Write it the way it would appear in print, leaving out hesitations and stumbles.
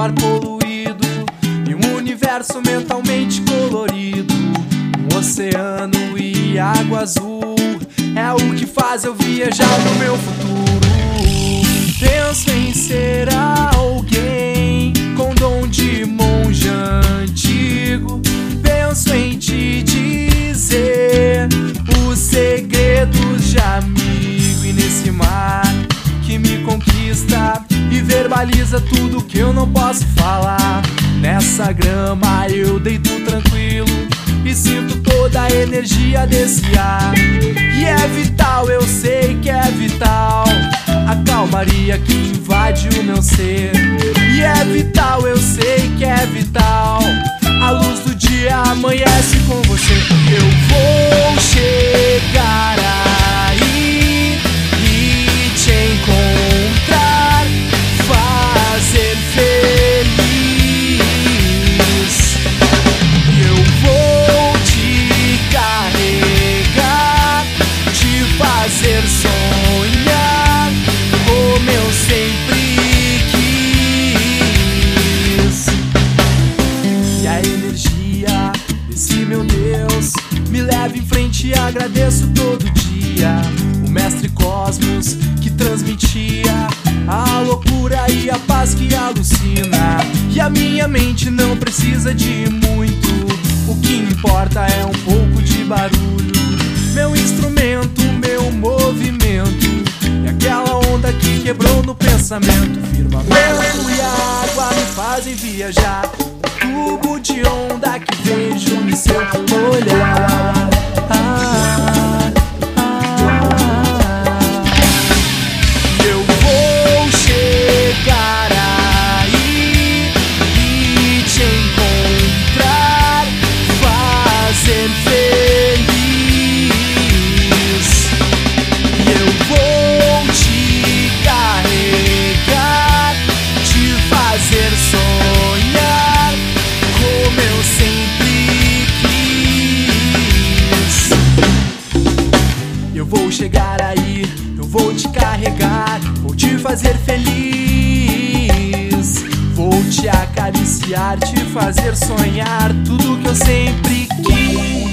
ar poluído e um universo mentalmente colorido. Um oceano e água azul é o que faz eu viajar no meu futuro. Penso em ser alguém com dom de monge antigo. Penso em te dizer os segredos de amigo. E nesse mar que me conquista e verbaliza tudo que eu não posso falar, nessa grama eu deito tranquilo e sinto toda a energia desse ar. E é vital, eu sei que é vital, a calmaria que invade o meu ser. E é vital, eu sei que é vital, a luz do dia amanhece com você. Eu vou chegar aí e te encontrar, fazer feliz. Eu vou te carregar, te fazer sonhar como eu sempre quis. E a energia desse meu Deus me leva em frente e agradeço todo dia. O mestre Cosmos que transmitia a loucura e a paz que alucina. E a minha mente não precisa de muito, o que importa é um pouco de barulho. Meu instrumento, meu movimento e aquela onda que quebrou no pensamento. Firmamento e água me fazem viajar, um tubo de onda que vejo no seu olhar. Eu vou chegar aí e te encontrar, fazer feliz. Eu vou te carregar, te fazer sonhar como eu sempre quis. Eu vou chegar aí, eu vou te carregar, vou te fazer feliz. Vou te acariciar, te fazer sonhar tudo que eu sempre quis.